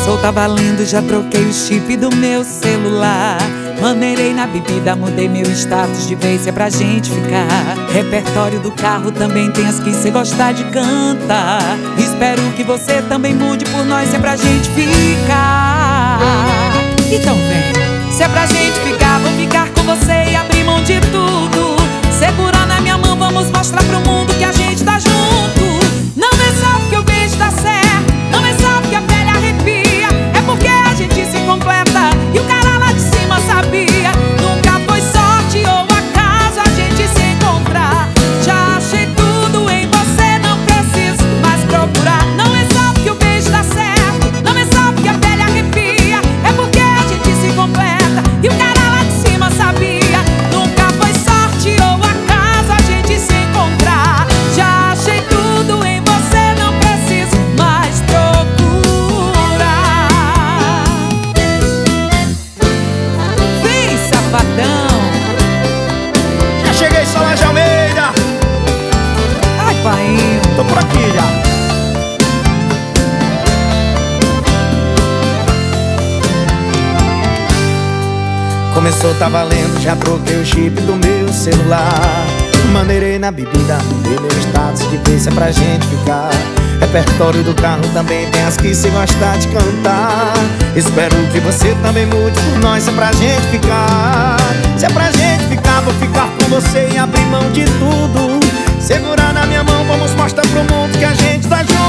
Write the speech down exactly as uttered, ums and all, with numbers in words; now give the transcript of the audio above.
Começou, tá valendo, já troquei o chip do meu celular. Maneirei na bebida, mudei meu status de vez, se é pra gente ficar. Repertório do carro também tem as que cê gostar de cantar. Espero que você também mude por nós, se é pra gente ficar. Então vem, se é pra gente ficar, vou ficar com você e abrir mão de tudo. Segura na minha mão, vamos mostrar pro mundo que a gente tá junto. Não é só porque o beijo dá certo, não é só porque a pele arrepia, é porque a gente se completa e o cara lá de cima sabia. Nunca foi sorte ou acaso a gente se encontrar. Já achei tudo em você, não preciso mais procurar. Não é só porque o beijo dá certo, não é só porque a pele arrepia, é porque a gente se completa e o cara lá de cima sabia. Nunca foi sorte ou acaso a gente se encontrar. Já achei tudo em você, não preciso mais procurar. Vem, safadão. Já cheguei, Solange Almeida. Ai, pai, Tô por aqui já. Começou, tá valendo, já troquei o chip do meu celular. Maneirei na bebida, mudei meu status de vez, se é pra gente ficar. Repertório do carro também tem as que se gostar de cantar. Espero que você também mude por nós, se é pra gente ficar. Se é pra gente ficar, vou ficar com você e abrir mão de tudo. Segurar na minha mão, vamos mostrar pro mundo que a gente tá junto.